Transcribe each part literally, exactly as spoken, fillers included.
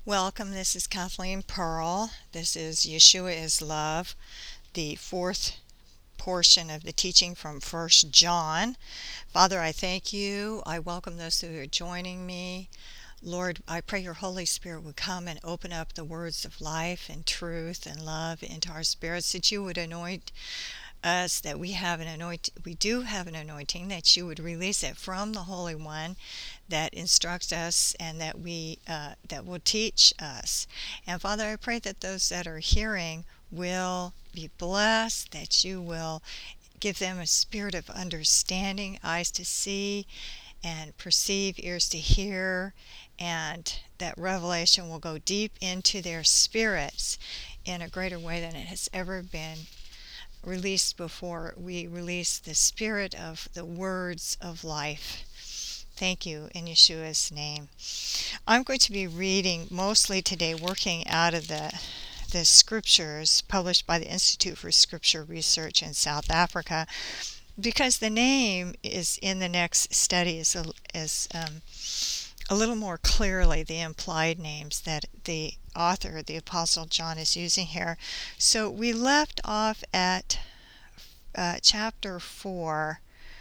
Welcome, this is Kathleen Pearl. This is Yeshua is Love, the fourth portion of the teaching from First John. Father, I thank you. I welcome those who are joining me. Lord, I pray your Holy Spirit would come and open up the words of life and truth and love into our spirits, that you would anoint us, that we have an anoint we do have an anointing, that you would release it from the Holy One that instructs us and that we uh, that will teach us. And Father, I pray that those that are hearing will be blessed, that you will give them a spirit of understanding, eyes to see and perceive, ears to hear, and that revelation will go deep into their spirits in a greater way than it has ever been released before. We release the spirit of the words of life. Thank you in Yeshua's name. I'm going to be reading mostly today, working out of the the scriptures published by the Institute for Scripture Research in South Africa, because the name is in the next study is a, is um, a little more clearly the implied names that the author, the Apostle John, is using here. So we left off at uh, chapter four,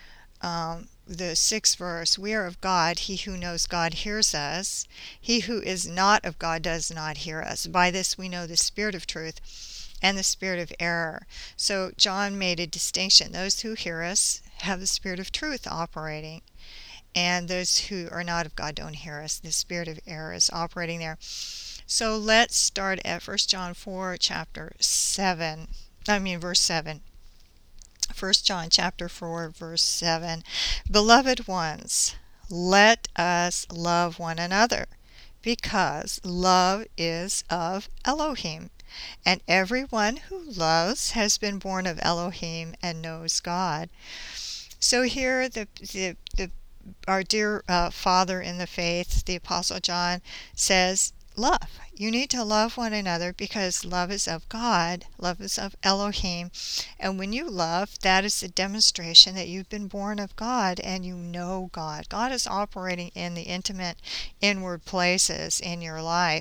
um, the sixth verse. We are of God. He who knows God hears us. He who is not of God does not hear us. By this we know the spirit of truth and the spirit of error. So John made a distinction. Those who hear us have the spirit of truth operating, and those who are not of God don't hear us. The spirit of error is operating there. So let's start at First John four, chapter seven. I mean, verse seven. First John chapter four, verse seven. Beloved ones, let us love one another, because love is of Elohim, and everyone who loves has been born of Elohim and knows God. So here the the, the our dear uh, father in the faith, the Apostle John, says, love. You need to love one another because love is of God, love is of Elohim. And when you love, that is a demonstration that you've been born of God and you know God. God is operating in the intimate, inward places in your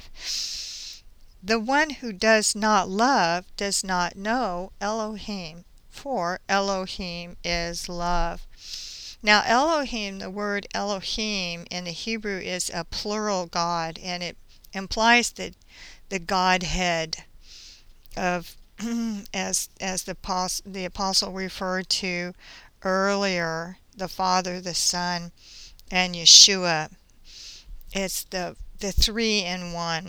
life. The one who does not love does not know Elohim, for Elohim is love. Now, Elohim, the word Elohim in the Hebrew is a plural God, and it implies that the Godhead of, as as the apostle, the apostle referred to earlier, the Father, the Son, and Yeshua. It's the the three in one.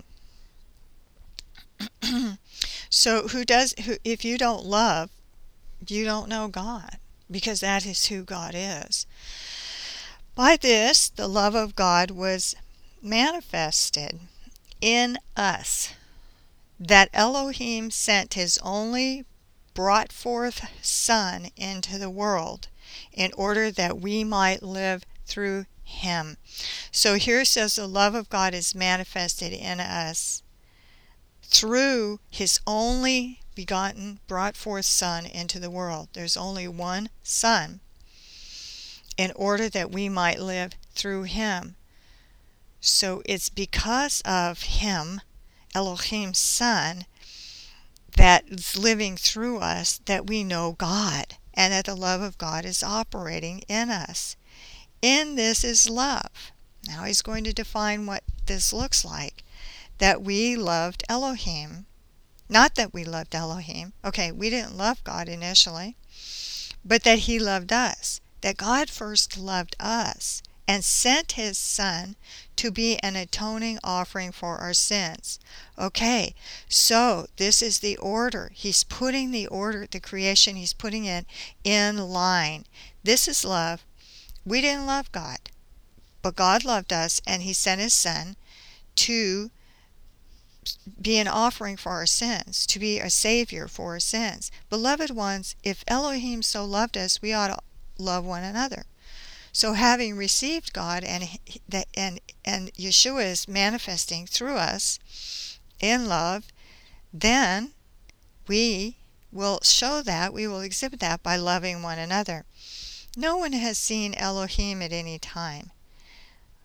So, who does? Who, if you don't love, you don't know God, because that is who God is. By this, the love of God was manifested in us, that Elohim sent his only brought forth Son into the world in order that we might live through him. So here it says the love of God is manifested in us through his only begotten brought forth Son into the world. There's only one Son, in order that we might live through him. So it's because of him, Elohim's Son, that is living through us, that we know God, and that the love of God is operating in us. In this is love. Now he's going to define what this looks like. That we loved Elohim. Not that we loved Elohim. Okay, we didn't love God initially, but that he loved us. That God first loved us and sent his Son to be an atoning offering for our sins. Okay, so this is the order. He's putting the order, the creation he's putting in, in line. This is love. We didn't love God, but God loved us, and he sent his Son to be an offering for our sins, to be a savior for our sins. Beloved ones, if Elohim so loved us, we ought to love one another. So having received God, and and and Yeshua is manifesting through us in love, then we will show that, we will exhibit that by loving one another. No one has seen Elohim at any time.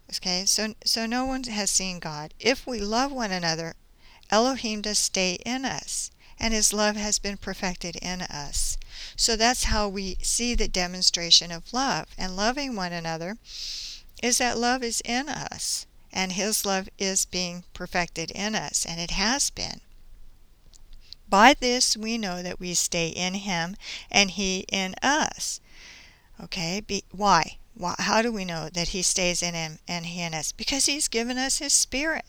Okay, so so no one has seen God. If we love one another, Elohim does stay in us, and his love has been perfected in us. So that's how we see the demonstration of love. And loving one another is that love is in us, and his love is being perfected in us, and it has been. By this we know that we stay in him and he in us. Okay, Be, why? why? How do we know that he stays in him and he in us? Because he's given us his Spirit.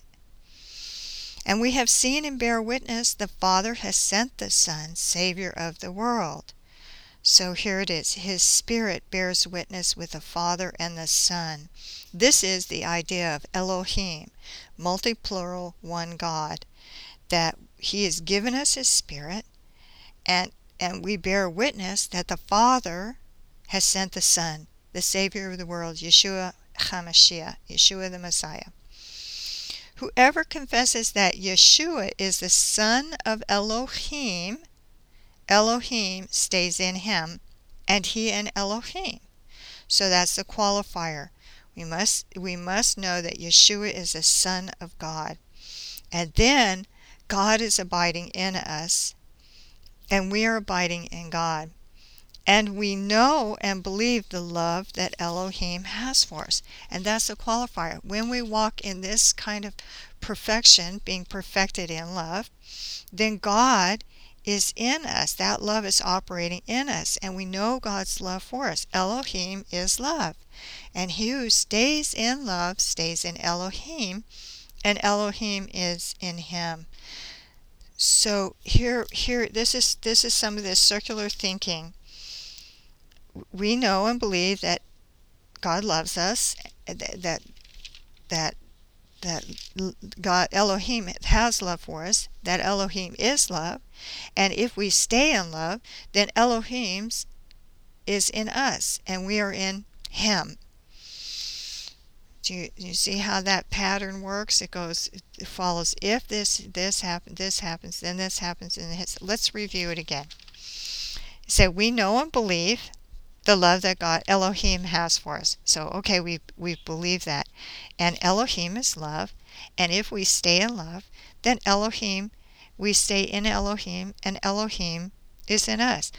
And we have seen and bear witness the Father has sent the Son, Savior of the world. So here it is. His Spirit bears witness with the Father and the Son. This is the idea of Elohim, multi-plural, one God, that he has given us his Spirit, and, and we bear witness that the Father has sent the Son, the Savior of the world, Yeshua HaMashiach, Yeshua the Messiah. Whoever confesses that Yeshua is the Son of Elohim, Elohim stays in him, and he in Elohim. So that's the qualifier. We must we must know that Yeshua is the Son of God. And then God is abiding in us, and we are abiding in God. And we know and believe the love that Elohim has for us. And that's the qualifier. When we walk in this kind of perfection, being perfected in love, then God is in us. That love is operating in us. And we know God's love for us. Elohim is love. And he who stays in love stays in Elohim, and Elohim is in him. So here, here, this is this is some of this circular thinking. We know and believe that God loves us, that that that God Elohim has love for us, that Elohim is love, and if we stay in love, then Elohim's is in us, and we are in him. Do you, you see how that pattern works? It goes, it follows. If this this happens, this happens, then this happens, and this. Let's review it again. So we know and believe the love that God Elohim has for us. So okay, we we believe that, and Elohim is love, and if we stay in love, then Elohim, we stay in Elohim, and Elohim is in us.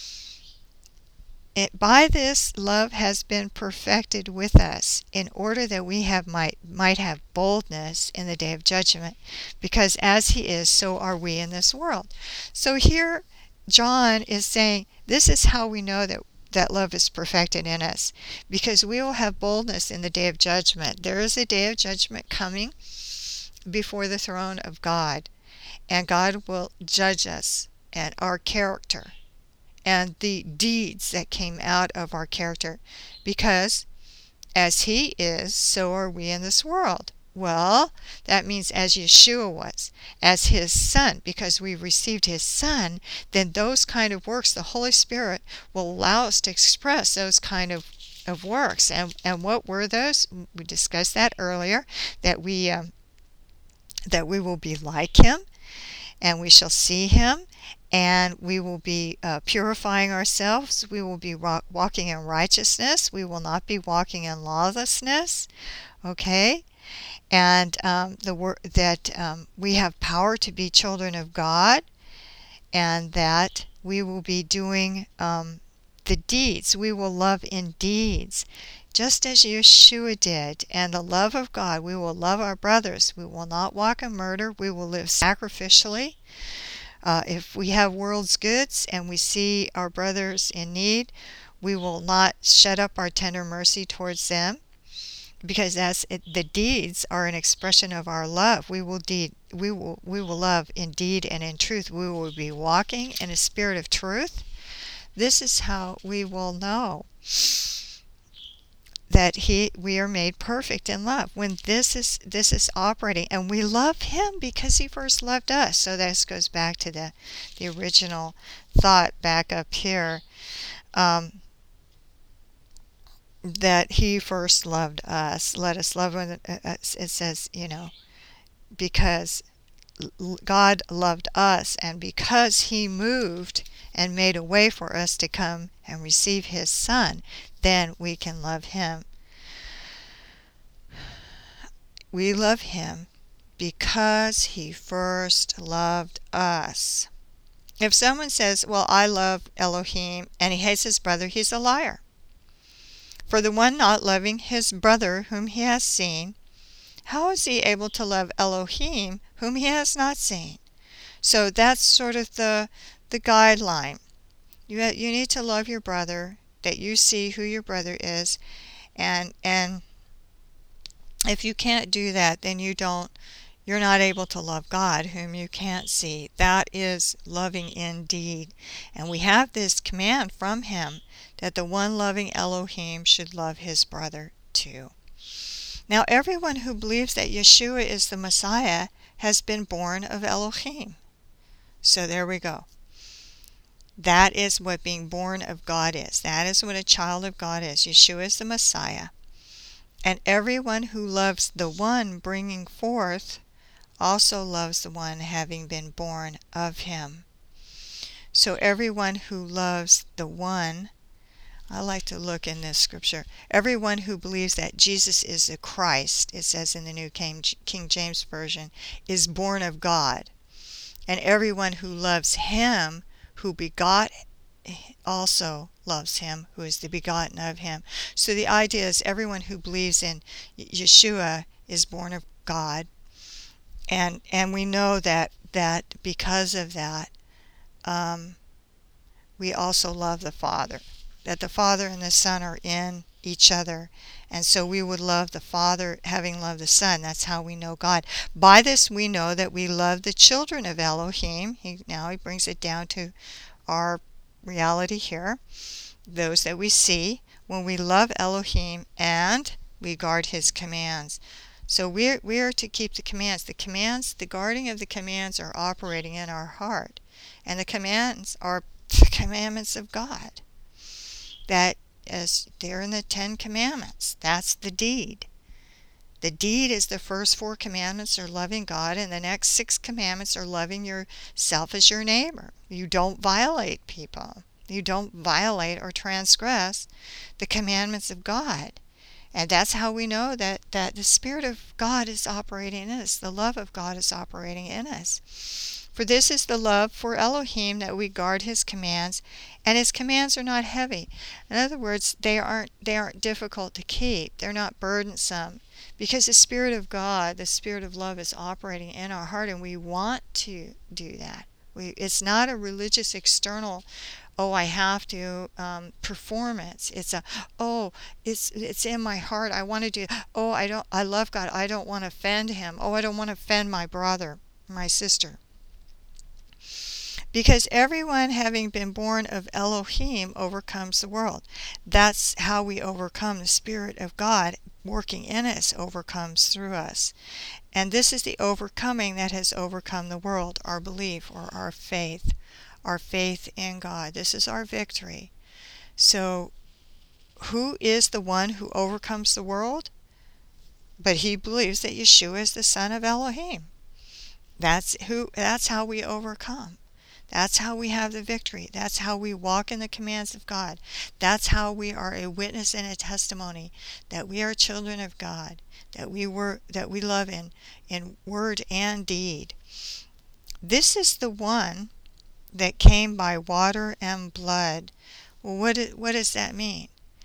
It, by this love has been perfected with us, in order that we have might might have boldness in the day of judgment, because as he is, so are we in this world. So here John is saying, this is how we know that that love is perfected in us, because we will have boldness in the day of judgment. There is a day of judgment coming before the throne of God, and God will judge us and our character and the deeds that came out of our character, because as he is, so are we in this world. Well, that means as Yeshua was, as his Son, because we received his Son, then those kind of works, the Holy Spirit will allow us to express those kind of, of works. And and what were those? We discussed that earlier, that we um, that we will be like him, and we shall see him, and we will be uh, purifying ourselves. We will be ro- walking in righteousness. We will not be walking in lawlessness. Okay? And um, the wor- that um, we have power to be children of God, and that we will be doing um, the deeds. We will love in deeds, just as Yeshua did. And the love of God, we will love our brothers. We will not walk in murder. We will live sacrificially. Uh, if we have world's goods and we see our brothers in need, we will not shut up our tender mercy towards them, because that's it, the deeds are an expression of our love. We will deed, we will we will love in deed and in truth. We will be walking in a spirit of truth. This is how we will know that he we are made perfect in love, when this is this is operating, and we love him because he first loved us. So this goes back to the the original thought back up here, um, that he first loved us. Let us love one. It says, you know, because God loved us, and because he moved and made a way for us to come and receive his Son, then we can love him. we love him because he first loved us. If someone says, well, I love Elohim, and he hates his brother, he's a liar. For the one not loving his brother whom he has seen, how is he able to love Elohim whom he has not seen? So that's sort of the the guideline. You you need to love your brother, that you see who your brother is, and and if you can't do that, then you don't you're not able to love God whom you can't see. That is loving indeed. And we have this command from him that the one loving Elohim should love his brother too. Now, everyone who believes that Yeshua is the Messiah has been born of Elohim. So there we go. That is what being born of God is. That is what a child of God is. Yeshua is the Messiah. And everyone who loves the one bringing forth also loves the one having been born of him. So everyone who loves the one, I like to look in this scripture, everyone who believes that Jesus is the Christ, it says in the New King, King James Version, is born of God. And everyone who loves him who begot also loves him who is the begotten of him. So the idea is everyone who believes in Yeshua is born of God. And and we know that, that because of that, um, we also love the Father. That the Father and the Son are in each other. And so we would love the Father having loved the Son. That's how we know God. By this we know that we love the children of Elohim. He, now he brings it down to our reality here. Those that we see when we love Elohim and we guard his commands. So we're, we're to keep the commands. The commands, the guarding of the commands are operating in our heart. And the commands are the commandments of God. That is, they're in the Ten Commandments. That's the deed. The deed is the first four commandments are loving God, and the next six commandments are loving yourself as your neighbor. You don't violate people. You don't violate or transgress the commandments of God. And that's how we know that, that the Spirit of God is operating in us. The love of God is operating in us. For this is the love for Elohim, that we guard his commands, and his commands are not heavy. In other words, they aren't they aren't difficult to keep. They're not burdensome. Because the Spirit of God, the Spirit of love, is operating in our heart, and we want to do that. We, it's not a religious external, oh, I have to, um, performance. It's a, oh, it's it's in my heart. I want to do, oh, I don't, I love God. I don't want to offend him. Oh, I don't want to offend my brother, my sister. Because everyone having been born of Elohim overcomes the world. That's how we overcome. The Spirit of God working in us overcomes through us. And this is the overcoming that has overcome the world, our belief or our faith, our faith in God. This is our victory. So who is the one who overcomes the world? But he believes that Yeshua is the Son of Elohim. That's who. That's how we overcome. That's how we have the victory. That's how we walk in the commands of God. That's how we are a witness and a testimony that we are children of God, that we were that we love in, in word and deed. This is the one that came by water and blood. Well, what, what does that mean?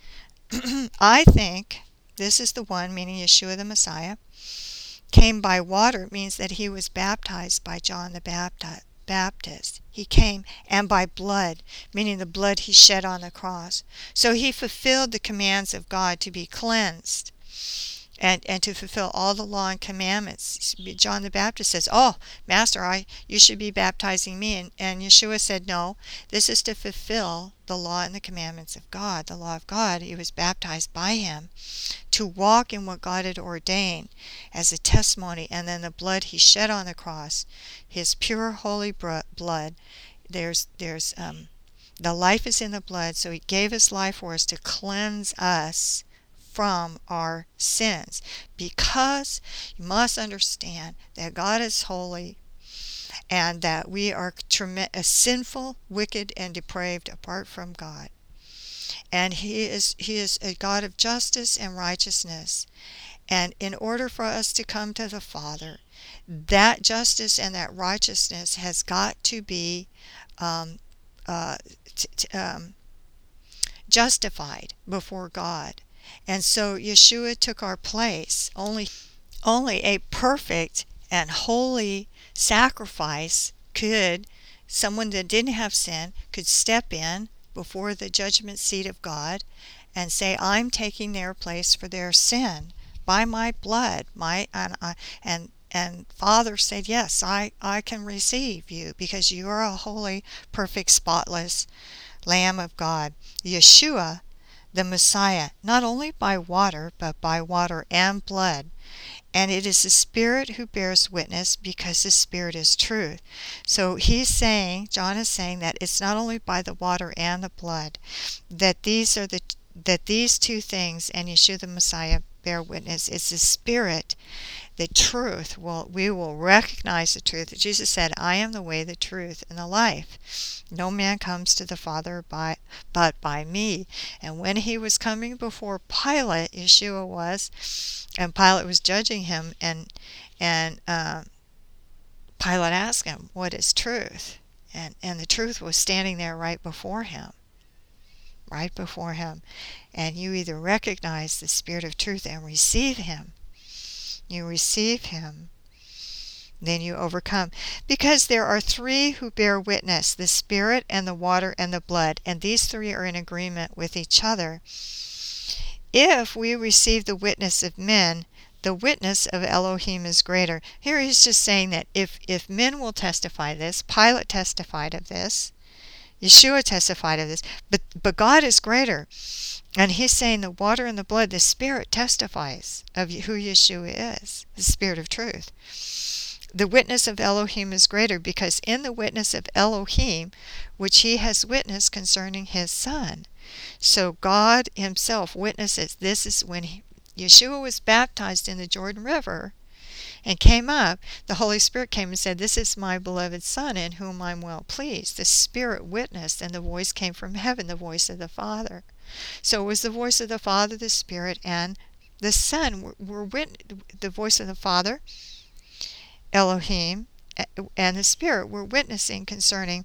I think this is the one, meaning Yeshua the Messiah, came by water. It means that he was baptized by John the Baptist. Baptist. He came, and by blood, meaning the blood he shed on the cross. So he fulfilled the commands of God to be cleansed and, and to fulfill all the law and commandments. John the Baptist says, oh, Master, I you should be baptizing me. And, and Yeshua said, no, this is to fulfill the law and the commandments of God. The law of God, he was baptized by him to walk in what God had ordained as a testimony. And then the blood he shed on the cross, his pure holy blood, there's there's um, the life is in the blood, so he gave his life for us to cleanse us from our sins. Because you must understand that God is holy, and that we are trem- sinful, wicked, and depraved apart from God. And he is he is a God of justice and righteousness. And in order for us to come to the Father, that justice and that righteousness has got to be um, uh, t- t- um, justified before God. And so Yeshua took our place. Only, only a perfect and holy sacrifice could, someone that didn't have sin, could step in before the judgment seat of God and say, I'm taking their place for their sin by my blood. My and I, and and Father said, yes, I, I can receive you because you are a holy, perfect, spotless Lamb of God. Yeshua, the Messiah, not only by water, but by water and blood. And it is the Spirit who bears witness, because the Spirit is truth. So he's saying, John is saying, that it's not only by the water and the blood, that these are the that these two things, and Yeshua the Messiah, bear witness. It's the Spirit, the truth. Well, we will recognize the truth. Jesus said, I am the way, the truth, and the life. No man comes to the Father by but by me. And when he was coming before Pilate, Yeshua was, and Pilate was judging him, and and uh, Pilate asked him, what is truth? And and the truth was standing there right before him. Right before him. And you either recognize the Spirit of truth and receive him. You receive him, then you overcome. Because there are three who bear witness, the Spirit and the water and the blood, and these three are in agreement with each other. If we receive the witness of men, the witness of Elohim is greater. Here he's just saying that if, if men will testify this, Pilate testified of this, Yeshua testified of this, but, but God is greater. And he's saying the water and the blood, the Spirit testifies of who Yeshua is, the Spirit of truth. The witness of Elohim is greater, because in the witness of Elohim, which he has witnessed concerning his Son. So God himself witnesses. This is when he, Yeshua was baptized in the Jordan River and came up, the Holy Spirit came and said, this is my beloved Son in whom I'm well pleased. The Spirit witnessed, and the voice came from heaven, the voice of the Father. So it was the voice of the Father, the Spirit, and the Son were, were wit- the voice of the Father, Elohim, and the Spirit were witnessing concerning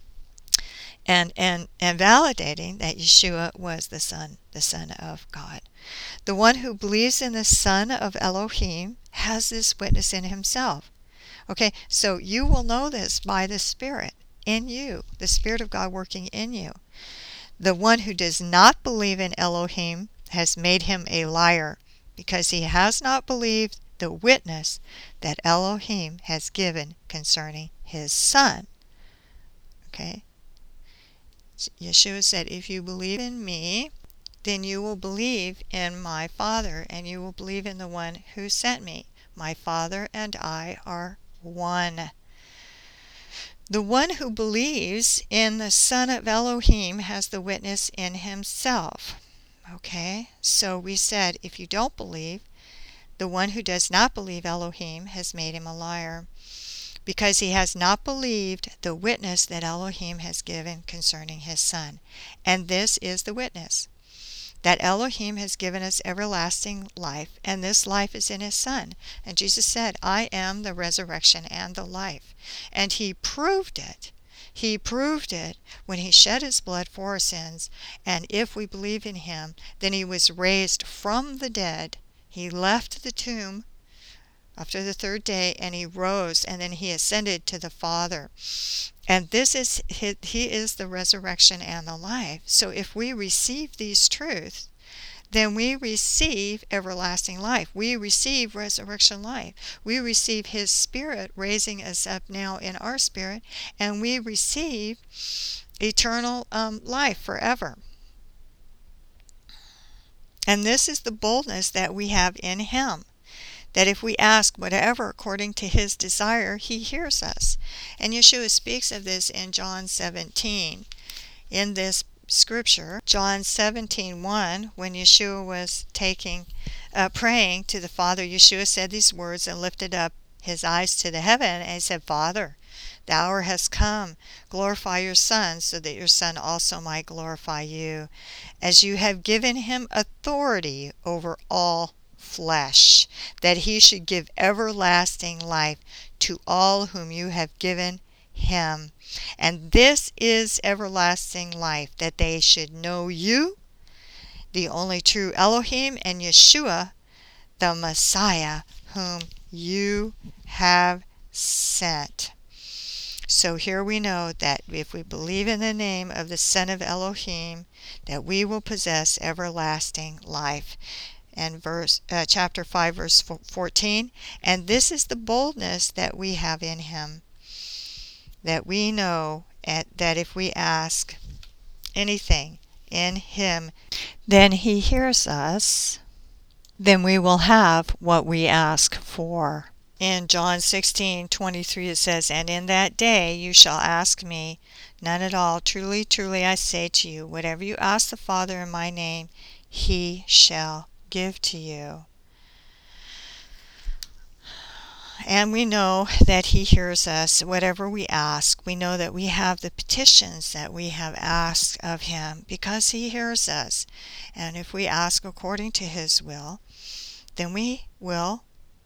and, and, and validating that Yeshua was the Son, the Son of God. The one who believes in the Son of Elohim has this witness in himself. Okay, so you will know this by the Spirit in you, the Spirit of God working in you. The one who does not believe in Elohim has made him a liar, because he has not believed the witness that Elohim has given concerning his Son. Okay? Yeshua said, if you believe in me, then you will believe in my Father, and you will believe in the one who sent me. My Father and I are one. The one who believes in the Son of Elohim has the witness in himself. Okay? So we said, if you don't believe, the one who does not believe Elohim has made him a liar, because he has not believed the witness that Elohim has given concerning his Son. And this is the witness, that Elohim has given us everlasting life, and this life is in his Son. And Jesus said, I am the resurrection and the life. And he proved it. He proved it when he shed his blood for our sins. And if we believe in him, then he was raised from the dead. He left the tomb after the third day, and he rose, and then he ascended to the Father. And this is, he is the resurrection and the life. So if we receive these truths, then we receive everlasting life. We receive resurrection life. We receive his Spirit raising us up now in our spirit, and we receive eternal um, life forever. And this is the boldness that we have in him, that if we ask whatever according to his desire, he hears us. And Yeshua speaks of this in John seventeen. In this scripture, John seventeen one, when Yeshua was taking, uh, praying to the Father, Yeshua said these words and lifted up his eyes to the heaven, and he said, Father, the hour has come. Glorify your Son, so that your Son also might glorify you, as you have given him authority over all flesh, that he should give everlasting life to all whom you have given him. And this is everlasting life, that they should know you, the only true Elohim, and Yeshua, the Messiah, whom you have sent. So here we know that if we believe in the name of the Son of Elohim, that we will possess everlasting life. And verse uh, chapter five, verse fourteen, and this is the boldness that we have in him, that we know at, that if we ask anything in him, then he hears us, then we will have what we ask for. In John sixteen twenty-three it says, and in that day you shall ask me none at all. Truly, truly, I say to you, whatever you ask the Father in my name, he shall give to you. And we know that he hears us, whatever we ask. We know that we have the petitions that we have asked of him because he hears us. And if we ask according to his will, then we will,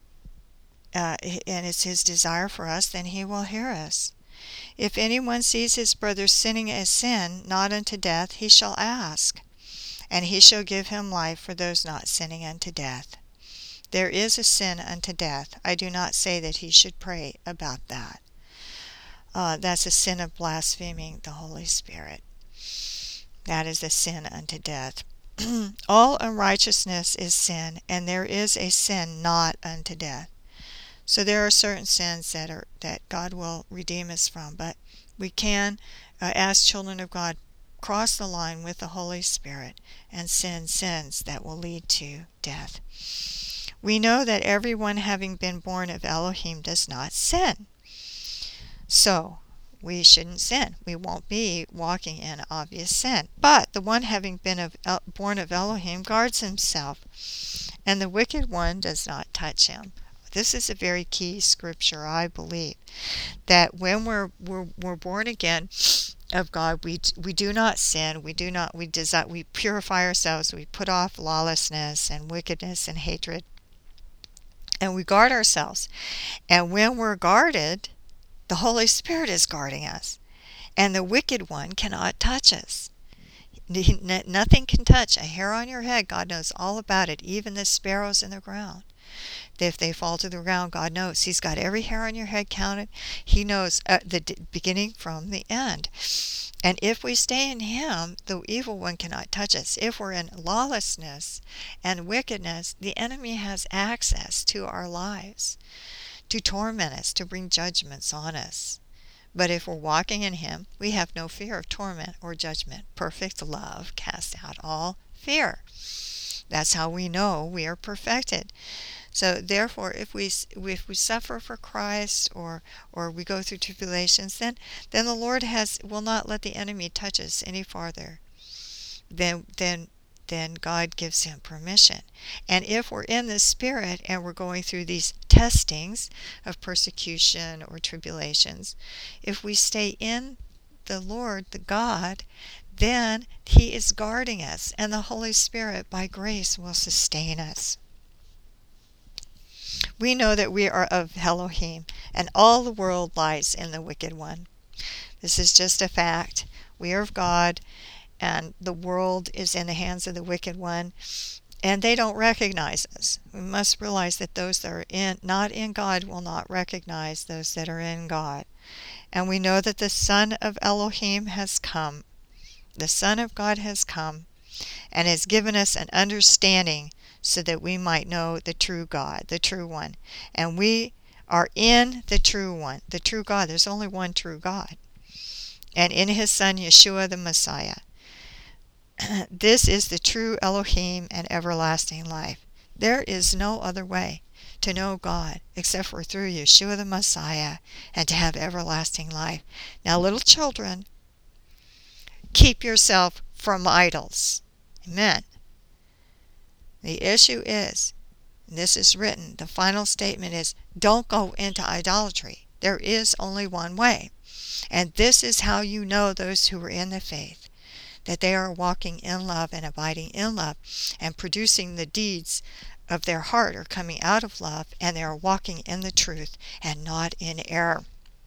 uh, and it's his desire for us, then he will hear us. If anyone sees his brother sinning a sin not unto death, he shall ask, and he shall give him life for those not sinning unto death. There is a sin unto death. I do not say that he should pray about that. Uh, that's a sin of blaspheming the Holy Spirit. That is a sin unto death. All unrighteousness is sin, and there is a sin not unto death. So there are certain sins that are that God will redeem us from, but we can, uh, as children of God, cross the line with the Holy Spirit and sin sins that will lead to death. We know that everyone having been born of Elohim does not sin. So we shouldn't sin. We won't be walking in obvious sin. But the one having been of El- born of Elohim guards himself, and the wicked one does not touch him. This is a very key scripture, I believe, that when we're we're, we're born again of God, we we do not sin. We do not we desire, we purify ourselves. We put off lawlessness and wickedness and hatred, and we guard ourselves. And when we're guarded, the Holy Spirit is guarding us, and the wicked one cannot touch us. Nothing can touch a hair on your head. God knows all about it, even the sparrows in the ground. If they fall to the ground, God knows. He's got every hair on your head counted. He knows uh, the d- beginning from the end. And if we stay in him, the evil one cannot touch us. If we're in lawlessness and wickedness, the enemy has access to our lives, to torment us, to bring judgments on us. But if we're walking in him, we have no fear of torment or judgment. Perfect love casts out all fear. That's how we know we are perfected. So therefore, if we if we suffer for Christ, or or we go through tribulations, then then the Lord has will not let the enemy touch us any farther. Then then then God gives him permission. And if we're in the Spirit and we're going through these testings of persecution or tribulations, if we stay in the Lord, the God, then he is guarding us, and the Holy Spirit by grace will sustain us. We know that we are of Elohim, and all the world lies in the wicked one. This is just a fact. We are of God, and the world is in the hands of the wicked one, and they don't recognize us. We must realize that those that are in, not in God will not recognize those that are in God. And we know that the Son of Elohim has come. The Son of God has come and has given us an understanding so that we might know the true God, the true one. And we are in the true one, the true God. There's only one true God. And in his Son, Yeshua the Messiah. This is the true Elohim and everlasting life. There is no other way to know God except for through Yeshua the Messiah and to have everlasting life. Now, little children, keep yourself from idols. Amen. The issue is, and this is written, the final statement is, don't go into idolatry. There is only one way. And this is how you know those who are in the faith, that they are walking in love and abiding in love and producing the deeds of their heart are coming out of love, and they are walking in the truth and not in error.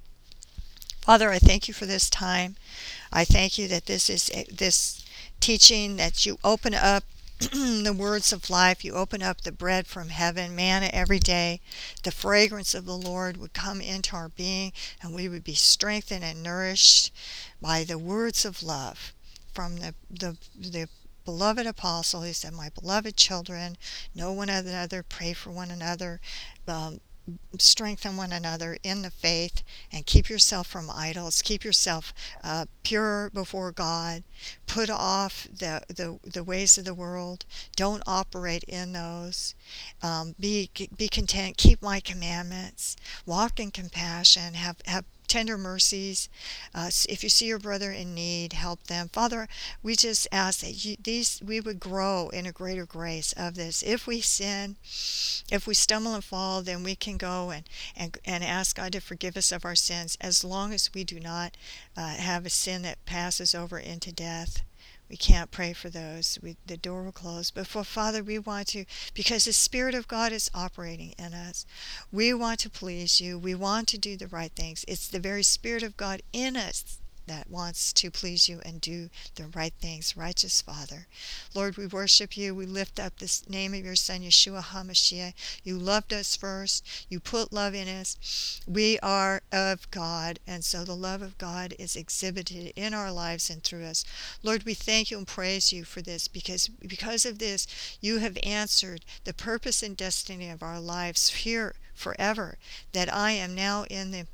Father, I thank you for this time. I thank you that this is this teaching, that you open up the words of life, you open up the bread from heaven, manna every day. The fragrance of the Lord would come into our being, and we would be strengthened and nourished by the words of love from the the, the beloved apostle. He said, my beloved children, know one another, pray for one another, um, strengthen one another in the faith, and keep yourself from idols. Keep yourself uh, pure before God. Put off the, the the ways of the world. Don't operate in those. Um, be be content. Keep my commandments. Walk in compassion. Have have tender mercies. Uh, if you see your brother in need, help them. Father, we just ask that you, these we would grow in a greater grace of this. If we sin, if we stumble and fall, then we can go and, and, and ask God to forgive us of our sins, as long as we do not uh, have a sin that passes over into death. We can't pray for those. We, the door will close. But for Father, we want to, because the Spirit of God is operating in us, we want to please you. We want to do the right things. It's the very Spirit of God in us that wants to please you and do the right things. Righteous Father, Lord, we worship you. We lift up this name of your Son, Yeshua HaMashiach. You loved us first. You put love in us. We are of God, and so the love of God is exhibited in our lives and through us. Lord, we thank you and praise you for this, because because of this, you have answered the purpose and destiny of our lives here forever, that I am now in the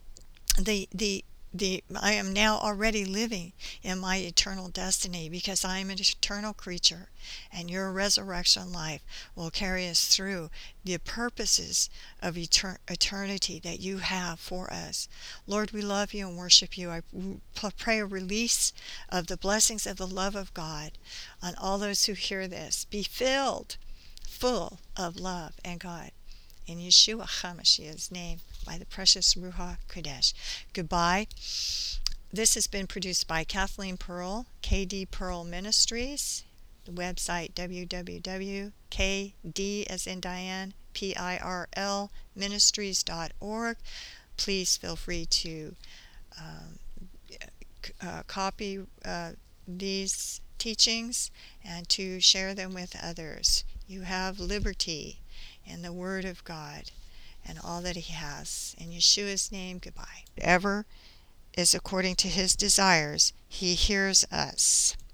the the The, I am now already living in my eternal destiny, because I am an eternal creature, and your resurrection life will carry us through the purposes of etern- eternity that you have for us. Lord, we love you and worship you. I pray a release of the blessings of the love of God on all those who hear this. Be filled, full of love and God. In Yeshua HaMashiach's name, by the precious Ruach Kodesh. Goodbye. This has been produced by Kathleen Pearl, K D Pearl Ministries. The website w w w dot k d as in Diane, P I R L ministries dot org. Please feel free to um, uh, copy uh, these teachings and to share them with others. You have liberty in the Word of God and all that he has. In Yeshua's name, goodbye. Whatever is according to his desires, he hears us.